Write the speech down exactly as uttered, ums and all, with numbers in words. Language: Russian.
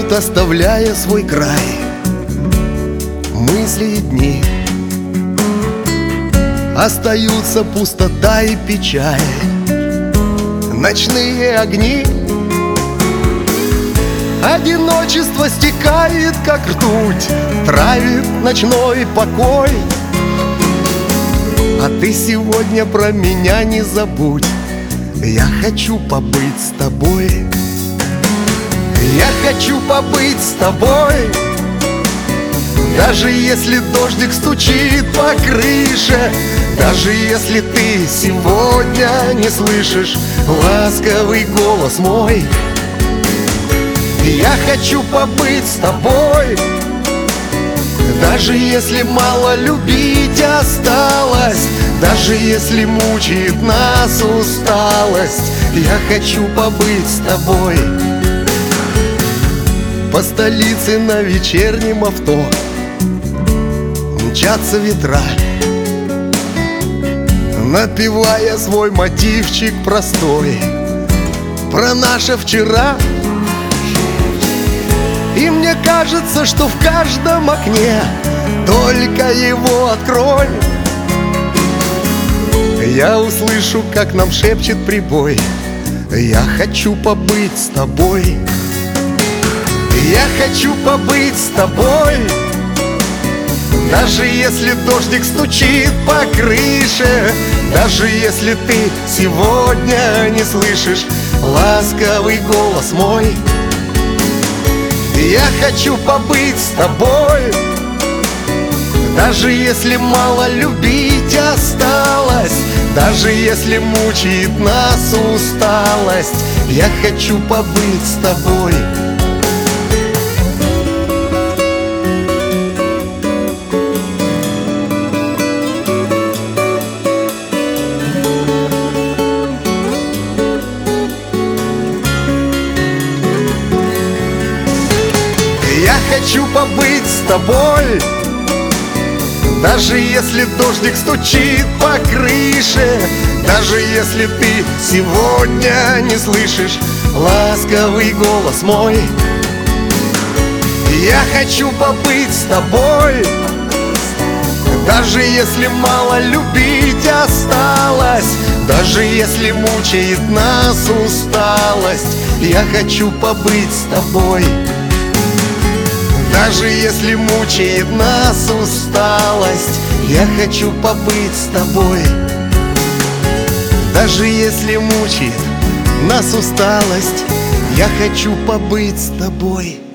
Тают, оставляя свой край, мысли и дни. Остаются пустота и печаль, ночные огни. Одиночество стекает, как ртуть, травит ночной покой. А ты сегодня про меня не забудь, я хочу побыть с тобой. Я хочу побыть с тобой, даже если дождик стучит по крыше, даже если ты сегодня не слышишь ласковый голос мой. Я хочу побыть с тобой, даже если мало любить осталось, даже если мучает нас усталость. Я хочу побыть с тобой. По столице на вечернем авто мчатся ветра, напевая свой мотивчик простой про наше вчера. И мне кажется, что в каждом окне, только его открой, я услышу, как нам шепчет прибой: я хочу побыть с тобой. Я хочу побыть с тобой, даже если дождик стучит по крыше, даже если ты сегодня не слышишь ласковый голос мой. Я хочу побыть с тобой, даже если мало любить осталось, даже если мучает нас усталость. Я хочу побыть с тобой. Я хочу побыть с тобой, даже если дождик стучит по крыше, даже если ты сегодня не слышишь ласковый голос мой. Я хочу побыть с тобой, даже если мало любить осталось, даже если мучает нас усталость. Я хочу побыть с тобой, даже если мучает нас усталость. Я хочу побыть с тобой, даже если мучает нас усталость. Я хочу побыть с тобой.